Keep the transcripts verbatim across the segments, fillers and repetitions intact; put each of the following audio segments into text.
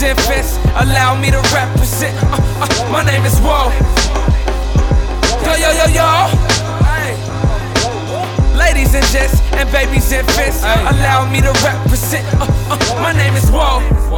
infants, allow me to represent. Uh, uh, my name is Whoa. Yo, yo, yo, yo. Ay. Ladies and gents, and babies and infants, allow me to represent. Uh, uh, my name is Whoa.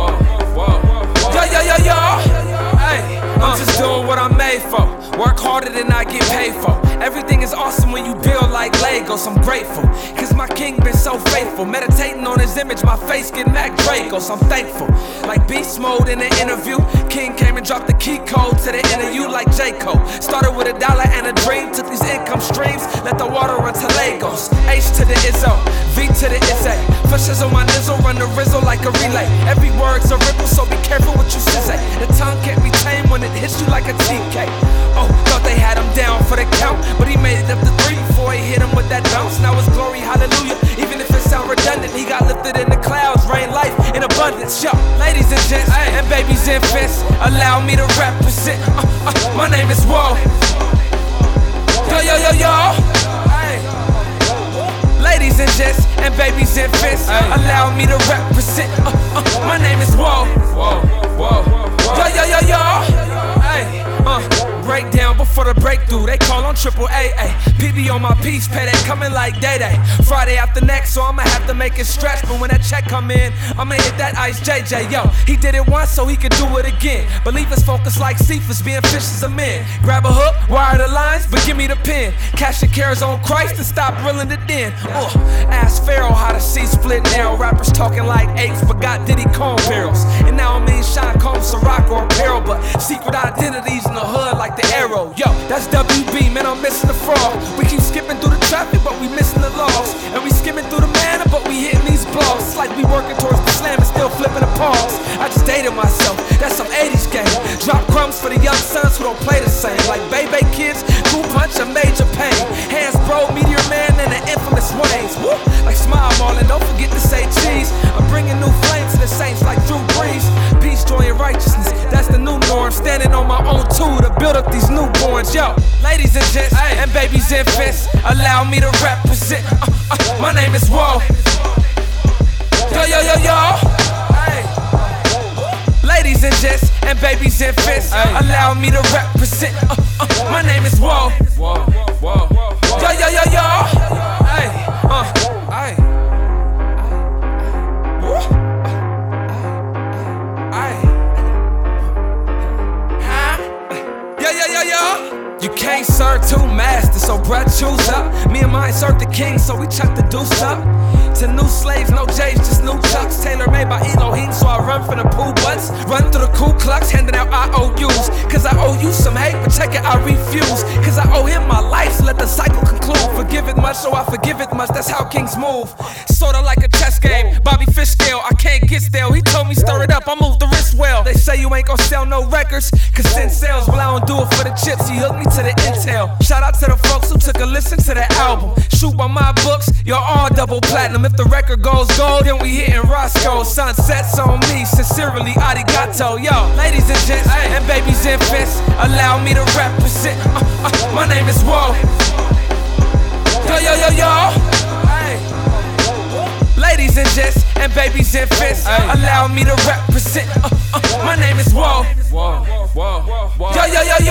Yo, yo, yo, yo. Ay. I'm just doing what I'm made for. Work harder than I get paid for. Everything is awesome when you build like Legos. I'm grateful, cause my king been so faithful. Meditating on his image, my face get Mac Dracos. I'm thankful, like beast mode in the interview. King came and dropped the key code to the interview like J. Cole. Started with a dollar and a dream, took these income streams, let the water run to Lagos. H to the Izzo, V to the Izzy. Flushes on my nizzle, run the rizzle like a relay. Every word's a ripple, so be careful what you say. The tongue can't be tamed when it hits you like a T K. Oh, thought they had him down for the count, but he made it up to three before he hit him with that bounce. Now it's glory, hallelujah. Even if it sound redundant, he got lifted in the clouds, rain life in abundance. Yo, ladies and gents, and babies and infants, allow me to represent. Uh, uh, my name is Whoa. Yo, yo, yo, yo. Ay. Ladies and gents, and babies and infants, allow me to represent. Uh, uh, my name is Whoa. Yo, yo, yo, yo. Ay. Uh, breakdown before the breakthrough. They call on triple A A. P B on my piece, pay that coming like day day. Friday after next, so I'ma have to make it stretch. But when that check come in, I'ma hit that ice J J. Yo, he did it once, so he could do it again. Believers focus like Cephas, being fishes of men. Grab a hook, wire the lines, but give me the pen. Cash your cares on Christ and stop reeling it in. Uh, ask Pharaoh how the sea split narrow. Rappers talking like apes, but got Diddy Cone barrels. And now I mean Sean Combs, Ciroc or apparel, but secret identities in the hood like the arrow. Yo, that's W B, man, I'm missing the frog. We keep skipping through the traffic, but we missing the laws. And we skimming through the manna, but we hitting these blogs. It's like we working towards the slam and still flipping the paws. I just dated myself, that's some eighties game. Drop crumbs for the young sons who don't play the same. Like Bebe Kids, Cool Punch, a major pain. Hands Bro, Meteor Man, and the infamous Waynes. Woo! Like Smile Marlin, don't forget to say cheese. I'm bringing new flames to the saints like Drew Brees. Peace, joy, and righteousness, that's the new norm. Standing on my own tool to build up these newborns. Yo, ladies and gents, and babies and infants, allow me to represent. Uh, uh, my name is Whoa. Yo, yo, yo, yo. Ay. Ladies and gents, and babies and infants, allow me to represent. Uh, uh, my name is Whoa. Yo, yo, yo, yo. Ay. Uh, ay. You can't serve two masters, so bruh, choose up. Me and mine serve the king, so we chuck the deuce up. To new slaves, no J's, just new chucks. Tailor made by Elohim, so I run from the pool butts. Run through the Ku Klux, handing out I O U's. Cause I owe you some hate, but check it, I refuse. Cause I owe him my life, so let the cycle conclude. Forgive it much, so I forgive it much, that's how kings move. Sorta like a chess game, Bobby Fish scale, I can't get stale. He told me stir it up, I move the wrist well. They say you ain't gon' sell no records, cause ten sales, well I don't do it for the chips. He hooked me to the intel. Shout out to the folks who took a listen to the album. Shoot by my books, you're all double platinum. If the record goes gold, then we hitting Roscoe. Sunsets on me, sincerely, arigato. Yo, ladies and gents, and babies and infants, allow me to represent. Uh, uh, my name is Whoa. Yo, yo, yo, yo. Ay. Ladies and gents, and babies and infants, allow me to represent. Uh, uh, my name is Whoa. Yo, yo, yo, yo.